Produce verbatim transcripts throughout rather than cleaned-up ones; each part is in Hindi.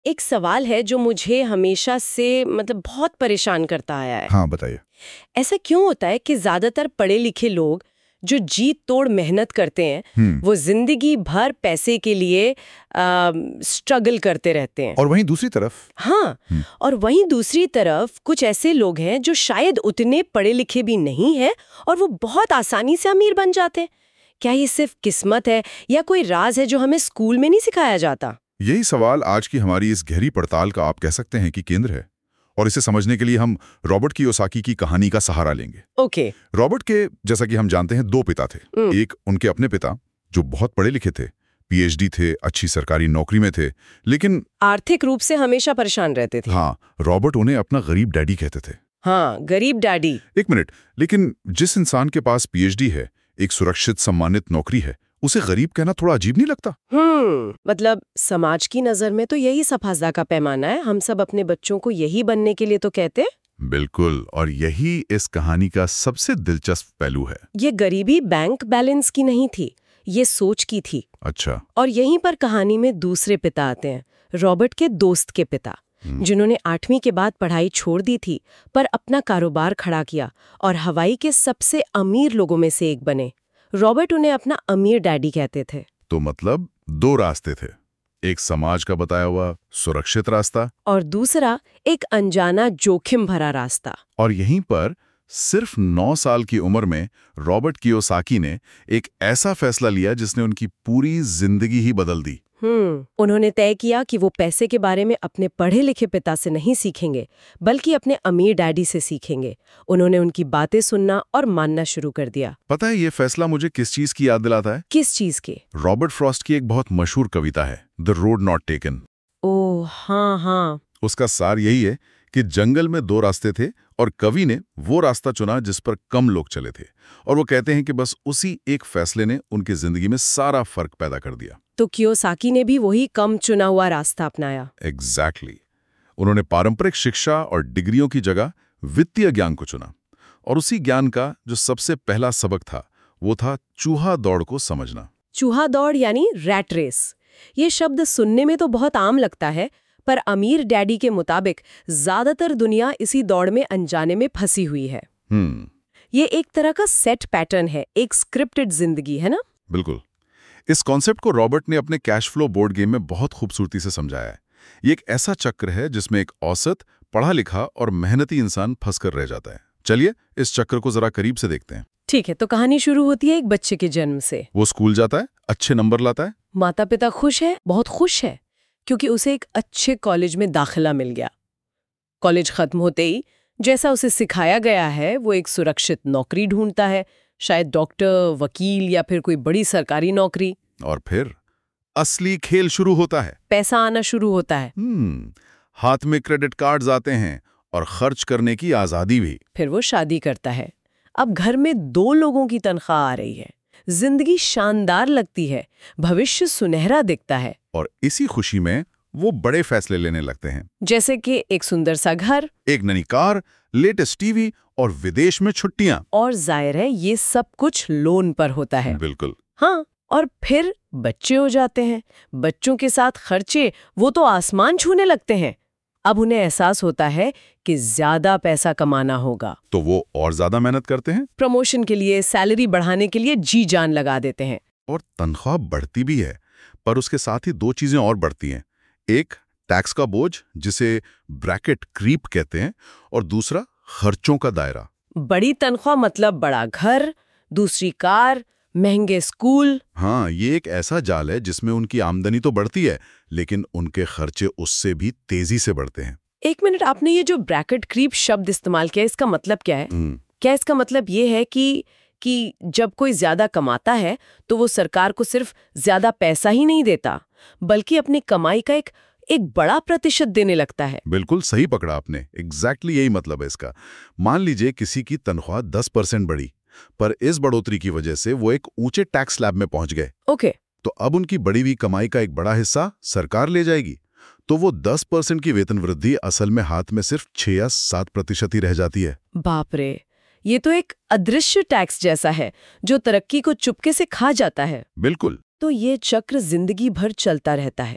एक सवाल है जो मुझे हमेशा से मतलब बहुत परेशान करता आया है। हाँ बताइए। ऐसा क्यों होता है कि ज्यादातर पढ़े लिखे लोग जो जी तोड़ मेहनत करते हैं वो जिंदगी भर पैसे के लिए स्ट्रगल करते रहते हैं, और वहीं दूसरी तरफ हाँ और वहीं दूसरी तरफ कुछ ऐसे लोग हैं जो शायद उतने पढ़े लिखे भी नहीं हैं और वो बहुत आसानी से अमीर बन जाते हैं। क्या ये सिर्फ किस्मत है या कोई राज है जो हमें स्कूल में नहीं सिखाया जाता? यही सवाल आज की हमारी इस गहरी पड़ताल का आप कह सकते हैं कि केंद्र है, और इसे समझने के लिए हम रॉबर्ट कियोसाकी की कहानी का सहारा लेंगे। Okay okay. रॉबर्ट के, जैसा कि हम जानते हैं, दो पिता थे। एक उनके अपने पिता जो बहुत पढ़े लिखे थे, पीएचडी थे, अच्छी सरकारी नौकरी में थे, लेकिन आर्थिक रूप से हमेशा परेशान रहते थे। हाँ, रॉबर्ट उन्हें अपना गरीब डैडी कहते थे। हाँ, गरीब डैडी। एक मिनट, लेकिन जिस इंसान के पास पीएचडी है, एक सुरक्षित सम्मानित नौकरी है, उसे गरीब कहना थोड़ा अजीब नहीं लगता? हम्म मतलब समाज की नजर में तो यही सफाजा का पैमाना है। हम सब अपने बच्चों को यही बनने के लिए तो कहते हैं। बिल्कुल, और यही इस कहानी का सबसे दिलचस्प पहलू है। ये गरीबी बैंक बैलेंस की नहीं थी, ये सोच की थी। अच्छा। और यहीं पर कहानी में दूसरे पिता आते हैं, रॉबर्ट के दोस्त के पिता, जिन्होंने आठवीं के बाद पढ़ाई छोड़ दी थी पर अपना कारोबार खड़ा किया और हवाई के सबसे अमीर लोगों में से एक बने। रॉबर्ट उन्हें अपना अमीर डैडी कहते थे। तो मतलब दो रास्ते थे, एक समाज का बताया हुआ सुरक्षित रास्ता और दूसरा एक अनजाना जोखिम भरा रास्ता। और यहीं पर सिर्फ नौ साल की उम्र में रॉबर्ट कियोसाकी ने एक ऐसा फैसला लिया जिसने उनकी पूरी जिंदगी ही बदल दी। हम्म उन्होंने तय किया कि वो पैसे के बारे में अपने पढ़े लिखे पिता से नहीं सीखेंगे बल्कि अपने अमीर डैडी से सीखेंगे। उन्होंने उनकी बातें सुनना और मानना शुरू कर दिया। पता है ये फैसला मुझे किस चीज की याद दिलाता है? किस चीज की? रॉबर्ट फ्रॉस्ट की एक बहुत मशहूर कविता है, द रोड नॉट टेकन। ओह हाँ हाँ। उसका सार यही है कि जंगल में दो रास्ते थे और कवि ने वो रास्ता चुना जिस पर कम लोग चले थे, और वो कहते हैं कि बस उसी एक फैसले ने उनकी जिंदगी में सारा फर्क पैदा कर दिया। तो कियोसाकी ने भी वही कम चुना हुआ रास्ता अपनाया। Exactly exactly. उन्होंने पारंपरिक शिक्षा और डिग्रियों की जगह वित्तीय ज्ञान को चुना, और उसी ज्ञान का जो सबसे पहला सबक था वो था चूहा दौड़ को समझना। चूहा दौड़ यानी रैट रेस। ये शब्द सुनने में तो बहुत आम लगता है, पर अमीर डैडी के मुताबिक ज्यादातर दुनिया इसी दौड़ में अनजाने में फंसी हुई है। हम्म ये एक तरह का सेट पैटर्न है, एक स्क्रिप्टेड जिंदगी है ना? बिल्कुल। इस कॉन्सेप्ट को रॉबर्ट ने अपने कैश फ्लो बोर्ड गेम में बहुत खूबसूरती से समझाया है। ये एक ऐसा चक्र है जिसमें एक औसत, पढ़ा लिखा और मेहनती इंसान फंसकर रह जाता है। चलिए इस चक्र को जरा करीब से देखते हैं। ठीक है, तो कहानी शुरू होती है एक बच्चे के जन्म से। वो स्कूल जाता है, अच्छे नंबर लाता है, माता पिता खुश है, बहुत खुश है, क्योंकि उसे एक अच्छे कॉलेज में दाखिला मिल गया। कॉलेज खत्म होते ही जैसा उसे सिखाया गया है वो एक सुरक्षित नौकरी ढूंढता है, शायद डॉक्टर, वकील या फिर कोई बड़ी सरकारी नौकरी। और फिर असली खेल शुरू होता है। पैसा आना शुरू होता है। हम्म हाथ में क्रेडिट कार्ड्स आते हैं और खर्च करने की आजादी भी। फिर वो शादी करता है। अब घर में दो लोगों की तनख्वाह आ रही है, जिंदगी शानदार लगती है, भविष्य सुनहरा दिखता है। और इसी खुशी में वो बड़े फैसले लेने लगते हैं, जैसे कि एक सुंदर सा घर, एक नई कार, लेटेस्ट टीवी और विदेश में छुट्टियां। और जाहिर है ये सब कुछ लोन पर होता है। बिल्कुल। हाँ, और फिर बच्चे हो जाते हैं। बच्चों के साथ खर्चे वो तो आसमान छूने लगते हैं। अब उन्हें एहसास होता है कि ज्यादा पैसा कमाना होगा, तो वो और ज्यादा मेहनत करते हैं, प्रमोशन के लिए, सैलरी बढ़ाने के लिए जी जान लगा देते हैं। और तनख्वाह बढ़ती भी है, पर उसके साथ ही दो चीजें और बढ़ती हैं। एक टैक्स का बोझ, जिसे ब्रैकेट क्रीप कहते हैं, और दूसरा खर्चों का दायरा। बड़ी तनख्वाह मतलब बड़ा घर, दूसरी कार, महंगे स्कूल। हाँ, ये एक ऐसा जाल है जिसमें उनकी आमदनी तो बढ़ती है, लेकिन उनके खर्चे उससे भी तेजी से बढ़ते हैं। एक मिनट, आपने ये जो ब्रैकेट क्रीप शब्द इस्तेमाल किया, इसका मतलब क्या है? क्या इसका मतलब ये है कि कि जब कोई ज्यादा कमाता है तो वो सरकार को सिर्फ ज्यादा पैसा ही नहीं देता, बल्कि अपनी कमाई का एक एक बड़ा प्रतिशत देने लगता है? बिल्कुल सही पकड़ा आपने। एग्जैक्टली यही मतलब है इसका। मान लीजिए किसी की तनख्वाह दस परसेंट बढ़ी, पर इस बढ़ोतरी की वजह से वो एक ऊंचे टैक्स स्लैब में पहुंच गए। ओके। तो अब उनकी बढ़ी हुई कमाई का एक बड़ा हिस्सा सरकार ले जाएगी। तो वो दस परसेंट की वेतन वृद्धि असल में हाथ में सिर्फ छह या सात प्रतिशत ही रह जाती है। बाप रे, ये तो एक अदृश्य टैक्स जैसा है जो तरक्की को चुपके से खा जाता है। बिल्कुल। तो ये चक्र जिंदगी भर चलता रहता है।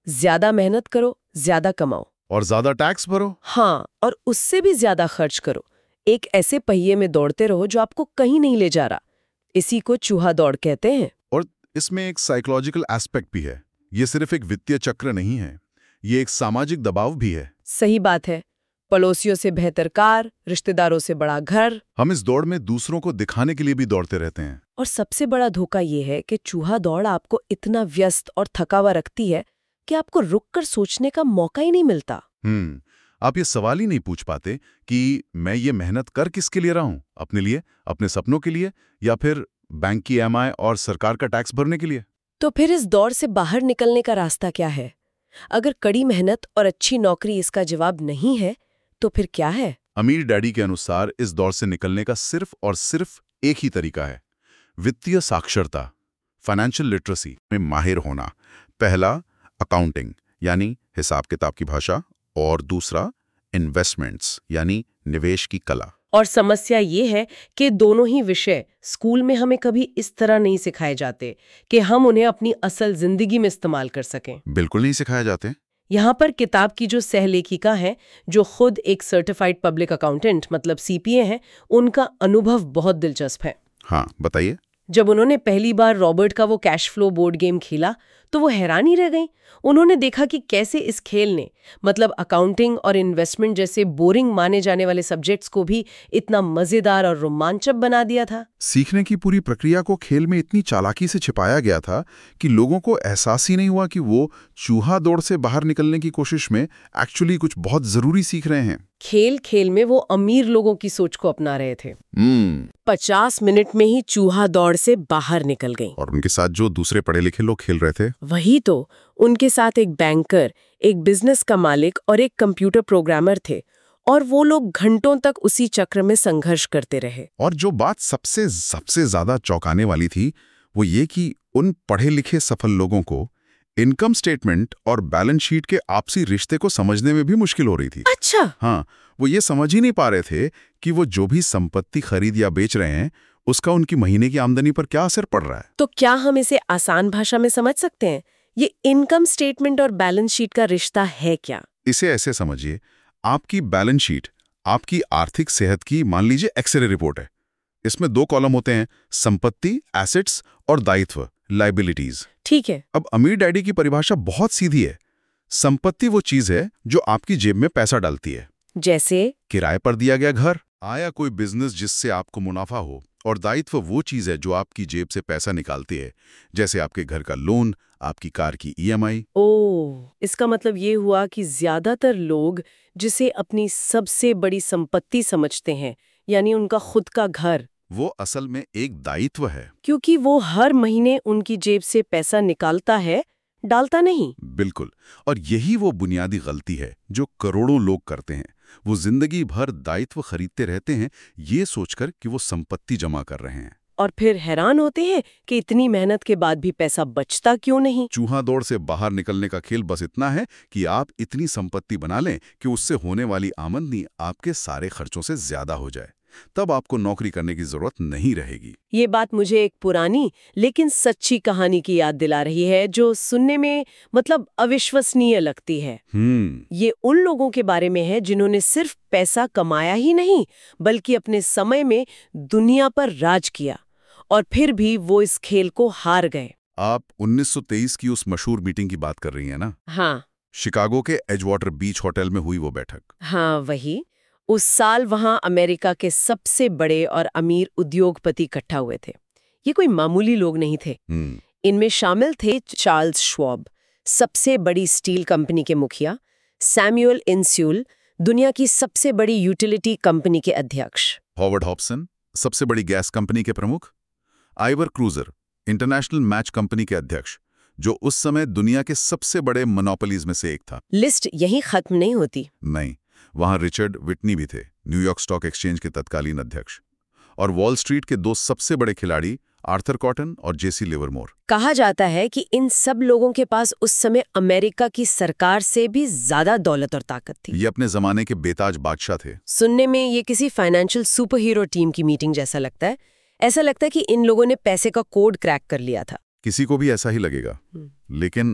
ज्यादा मेहनत करो, ज्यादा कमाओ और ज्यादा टैक्स भरो। हाँ, और उससे भी ज्यादा खर्च करो। एक ऐसे पहिए में दौड़ते रहो जो आपको कहीं नहीं ले जा रहा। इसी को चूहा दौड़ कहते हैं। और इसमें एक साइकोलॉजिकल एस्पेक्ट भी है। ये सिर्फ एक वित्तीय चक्र नहीं है, ये एक सामाजिक दबाव भी है। सही बात है। पड़ोसियों से बेहतर कार, रिश्तेदारों से बड़ा घर। हम इस दौड़ में दूसरों को दिखाने के लिए भी दौड़ते रहते हैं। और सबसे बड़ा धोखा ये है कि चूहा दौड़ आपको इतना व्यस्त और थका हुआ रखती है कि आपको रुककर सोचने का मौका ही नहीं मिलता। हम्म आप ये सवाल ही नहीं पूछ पाते कि मैं ये मेहनत कर किसके लिए रहा हूं, अपने लिए, अपने सपनों के लिए, या फिर बैंक की ई एम आई और सरकार का टैक्स भरने के लिए। तो फिर इस दौड़ से बाहर निकलने का रास्ता क्या है? अगर कड़ी मेहनत और अच्छी नौकरी इसका जवाब नहीं है, तो फिर क्या है? अमीर डैडी के अनुसार इस दौर से निकलने का सिर्फ और सिर्फ एक ही तरीका है, वित्तीय साक्षरता, फाइनेंशियल लिटरेसी में माहिर होना। पहला अकाउंटिंग यानी हिसाब किताब की भाषा, और दूसरा इन्वेस्टमेंट्स यानी निवेश की कला। और समस्या ये है कि दोनों ही विषय स्कूल में हमें कभी इस तरह नहीं सिखाए जाते कि हम उन्हें अपनी असल जिंदगी में इस्तेमाल कर सकें। बिल्कुल नहीं सिखाए जाते। यहाँ पर किताब की जो सहलेखिका हैं, जो खुद एक सर्टिफाइड पब्लिक अकाउंटेंट मतलब सी पी ए हैं, उनका अनुभव बहुत दिलचस्प है। हाँ, बताइए। जब उन्होंने पहली बार रॉबर्ट का वो कैश फ्लो बोर्ड गेम खेला तो वो हैरान ही रह गई। उन्होंने देखा कि कैसे इस खेल ने मतलब अकाउंटिंग और इन्वेस्टमेंट जैसे बोरिंग माने जाने वाले सब्जेक्ट्स को भी इतना मजेदार और रोमांचक बना दिया था। सीखने की पूरी प्रक्रिया को खेल में इतनी चालाकी से छिपाया गया था कि लोगों को एहसास ही नहीं हुआ कि वो चूहा दौड़ से बाहर निकलने की कोशिश में एक्चुअली कुछ बहुत जरूरी सीख रहे हैं। खेल खेल में वो अमीर लोगों की सोच को अपना रहे थे। हम्म पचास मिनट में ही चूहा दौड़ से बाहर निकल गई। और उनके साथ जो दूसरे पढ़े लिखे लोग खेल रहे थे, वही तो, उनके साथ एक बैंकर, एक बिजनेस का मालिक और एक कंप्यूटर प्रोग्रामर थे, और वो लोग घंटों तक उसी चक्र में संघर्ष करते रहे। और जो बात सबसे सबसे ज्यादा चौंकाने वाली थी वो ये कि उन पढ़े लिखे सफल लोगों को इनकम स्टेटमेंट और बैलेंस शीट के आपसी रिश्ते को समझने में भी मुश्किल हो रही थी। अच्छा। हाँ, वो ये समझ ही नहीं पा रहे थे कि वो जो भी संपत्ति खरीद या बेच रहे हैं उसका उनकी महीने की आमदनी पर क्या असर पड़ रहा है। तो क्या हम इसे आसान भाषा में समझ सकते हैं? ये इनकम स्टेटमेंट और बैलेंस शीट का रिश्ता है क्या? इसे ऐसे समझिए, आपकी बैलेंस शीट आपकी आर्थिक सेहत की मान लीजिए एक्सरे रिपोर्ट है। इसमें दो कॉलम होते हैं, संपत्ति एसेट्स और दायित्व लाइबिलिटीज। ठीक है। अब अमीर डैडी की परिभाषा बहुत सीधी है। संपत्ति वो चीज है जो आपकी जेब में पैसा डालती है, जैसे किराए पर दिया गया घर, आया कोई बिजनेस जिससे आपको मुनाफा हो। और दायित्व वो चीज है जो आपकी जेब से पैसा निकालती है, जैसे आपके घर का लोन, आपकी कार की ई एम आई। ओह, इसका मतलब ये हुआ कि ज्यादातर लोग जिसे अपनी सबसे बड़ी संपत्ति समझते हैं, यानी उनका खुद का घर, वो असल में एक दायित्व है, क्योंकि वो हर महीने उनकी जेब से पैसा निकालता है, डालता नहीं। बिल्कुल। और यही वो बुनियादी गलती है जो करोड़ों लोग करते हैं। वो जिंदगी भर दायित्व खरीदते रहते हैं ये सोचकर कि वो संपत्ति जमा कर रहे हैं, और फिर हैरान होते हैं कि इतनी मेहनत के बाद भी पैसा बचता क्यों नहीं। चूहा दौड़ से बाहर निकलने का खेल बस इतना है कि आप इतनी संपत्ति बना लें कि उससे होने वाली आमदनी आपके सारे खर्चों से ज्यादा हो जाए, तब आपको नौकरी करने की जरूरत नहीं रहेगी। ये बात मुझे एक पुरानी लेकिन सच्ची कहानी की याद दिला रही है, जो सुनने में मतलब अविश्वसनीय लगती है। हम्म ये उन लोगों के बारे में है जिन्होंने सिर्फ पैसा कमाया ही नहीं, बल्कि अपने समय में दुनिया पर राज किया, और फिर भी वो इस खेल को हार गए। आप उन्नीस सौ तेईस की उस मशहूर मीटिंग की बात कर रही हैं ना? हाँ। शिकागो के एजवाटर बीच होटल में हुई वो बैठक। हाँ, वही। उस साल वहां अमेरिका के सबसे बड़े और अमीर उद्योगपति इकट्ठा हुए थे। ये कोई मामूली लोग नहीं थे। इनमें शामिल थे चार्ल्स श्वाब, सबसे बड़ी स्टील कंपनी के मुखिया, सैमुअल इंस्यूल, दुनिया की सबसे बड़ी यूटिलिटी कंपनी के अध्यक्ष, हॉवर्ड हॉब्सन, सबसे बड़ी गैस कंपनी के प्रमुख, Ivar Kreuger, international match company के अध्यक्ष, जो उस समय दुनिया के सबसे बड़े मोनोपोलीज में से एक था। लिस्ट यहीं खत्म नहीं होती। नहीं, वहां रिचर्ड विटनी भी थे, न्यूयॉर्क स्टॉक एक्सचेंज के तत्कालीन अध्यक्ष, और वॉल स्ट्रीट के दो सबसे बड़े खिलाड़ी आर्थर कॉटन और जेसी लिवरमोर। कहा जाता है कि इन सब लोगों के पास उस समय अमेरिका की सरकार से भी ज्यादा दौलत और ताकत थी। ये अपने जमाने के बेताज बादशाह थे। सुनने में ये किसी फाइनेंशियल सुपर हीरो टीम की मीटिंग जैसा लगता है। ऐसा लगता है कि इन लोगों ने पैसे का कोड क्रैक कर लिया था। किसी को भी ऐसा ही लगेगा। लेकिन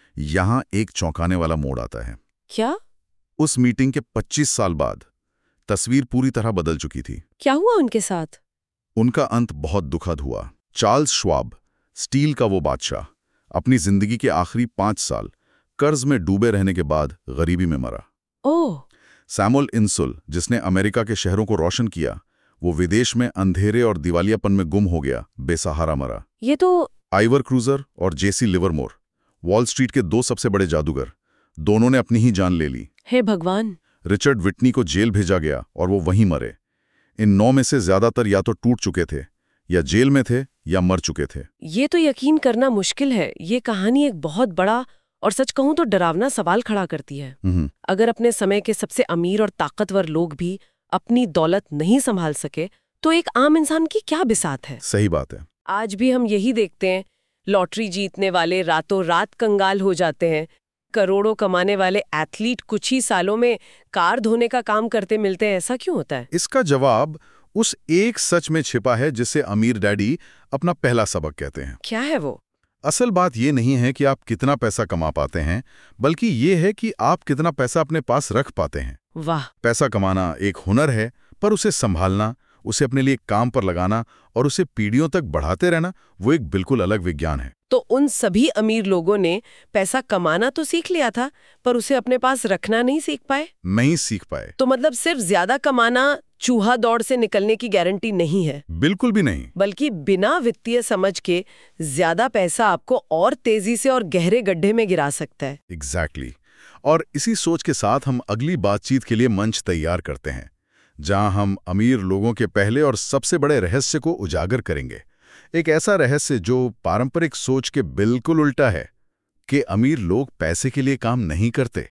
यहाँ एक चौंकाने वाला मोड़ आता है। क्या? उस मीटिंग के पच्चीस साल बाद तस्वीर पूरी तरह बदल चुकी थी। क्या हुआ उनके साथ? उनका अंत बहुत दुखद हुआ। चार्ल्स श्वाब, स्टील का वो बादशाह, अपनी जिंदगी के आखिरी पांच साल कर्ज में डूबे रहने के बाद गरीबी में मरा। ओह। सैमुअल इंसुल, जिसने अमेरिका के शहरों को रोशन किया, वो विदेश में अंधेरे और दिवालियापन में गुम हो गया, बेसहारा मरा। ये तो आइवर क्रूजर और जेसी लिवरमोर, वॉल स्ट्रीट के दो सबसे बड़े जादूगर, दोनों ने अपनी ही जान ले ली। हे भगवान। रिचर्ड विटनी को जेल भेजा गया और वो वहीं मरे। इन नौ में से ज्यादातर या तो टूट चुके थे, या जेल में थे, या मर चुके थे। ये तो यकीन करना मुश्किल है। ये कहानी एक बहुत बड़ा और सच कहूं तो डरावना सवाल खड़ा करती है। अगर अपने समय के सबसे अमीर और ताकतवर लोग भी अपनी दौलत नहीं संभाल सके, तो एक आम इंसान की क्या बिसात है। सही बात है। आज भी हम यही देखते हैं, लॉटरी जीतने वाले रातों रात कंगाल हो जाते हैं, करोड़ों कमाने वाले एथलीट कुछ ही सालों में कार धोने का काम करते मिलते हैं। ऐसा क्यों होता है? इसका जवाब उस एक सच में छिपा है जिसे अमीर डैडी अपना पहला सबक कहते हैं। क्या है वो? असल बात ये नहीं है कि आप कितना पैसा कमा पाते हैं, बल्कि ये है कि आप कितना पैसा अपने पास रख पाते हैं। वाह। पैसा कमाना एक हुनर है, पर उसे संभालना, उसे अपने लिए काम पर लगाना और उसे पीढ़ियों तक बढ़ाते रहना, वो एक बिल्कुल अलग विज्ञान है। तो उन सभी अमीर लोगों ने पैसा कमाना तो सीख लिया था, पर उसे अपने पास रखना नहीं सीख पाए। नहीं सीख पाए। तो मतलब सिर्फ ज्यादा कमाना चूहा दौड़ से निकलने की गारंटी नहीं है। बिल्कुल भी नहीं। बल्कि बिना वित्तीय समझ के ज्यादा पैसा आपको और तेजी से और गहरे गड्ढे में गिरा सकता है। Exactly exactly. और इसी सोच के साथ हम अगली बातचीत के लिए मंच तैयार करते हैं, जहां हम अमीर लोगों के पहले और सबसे बड़े रहस्य को उजागर करेंगे। एक ऐसा रहस्य जो पारंपरिक सोच के बिल्कुल उल्टा है, कि अमीर लोग पैसे के लिए काम नहीं करते,